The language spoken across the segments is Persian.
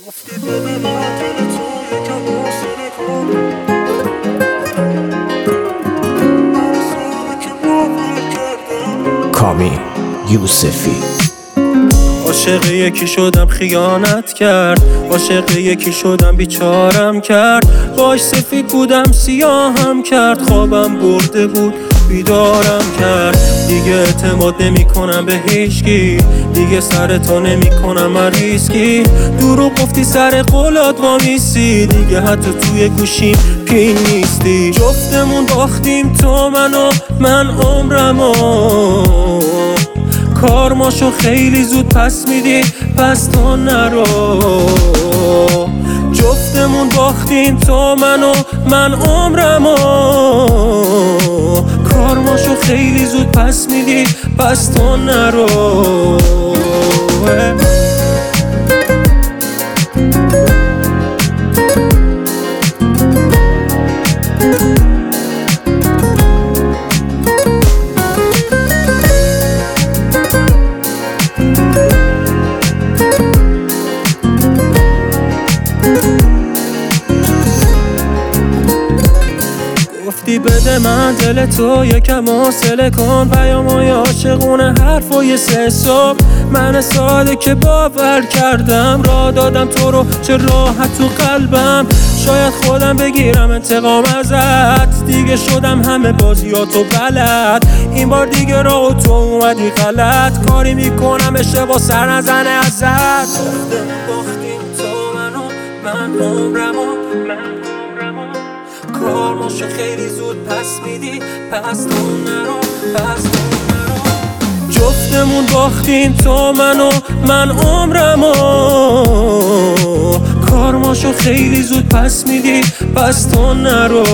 کامی یوسفی. عاشق یکی شدم خیانت کرد، عاشق یکی شدم بیچارم کرد، باش سفید بودم سیاهم کرد، خوابم برده بود بیدارم کرد. دیگه اعتماد نمی کنم به هیچکی، دیگه سرتو نمی کنم مریسکی، دروغ گفتی سر قولات وامیسی، دیگه حتی توی گوشیم پین نیستی. جفتمون باختیم تو من عمرمو، کارماشو خیلی زود پس میدی پس تو نرو. جفتمون باختیم تو من عمرمو، کارماشو خیلی زود پس میدی پس تو نرو. گفتی بده من دل تو یکم حوصله کن، پیامای عاشقونه حرفای سه صبح، من ساده که باور کردم راه دادم تو رو چه راحت تو قلبم. شاید خودم بگیرم انتقام ازت، دیگه شدم همه بازیاتو بلد، این بار دیگه راه تو اومدی غلط، کاری میکنم اشتباه سر نزنه ازت. باختیم تو من عمرمو، کارماشو خیلی زود پس میدی پس تو نرو. جفتمون باختیم تو من عمرمو، کارماشو خیلی زود پس میدی پس تو نرو.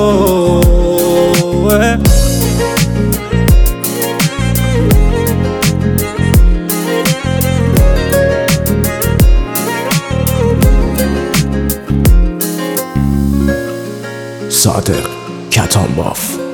صادق کتان باف.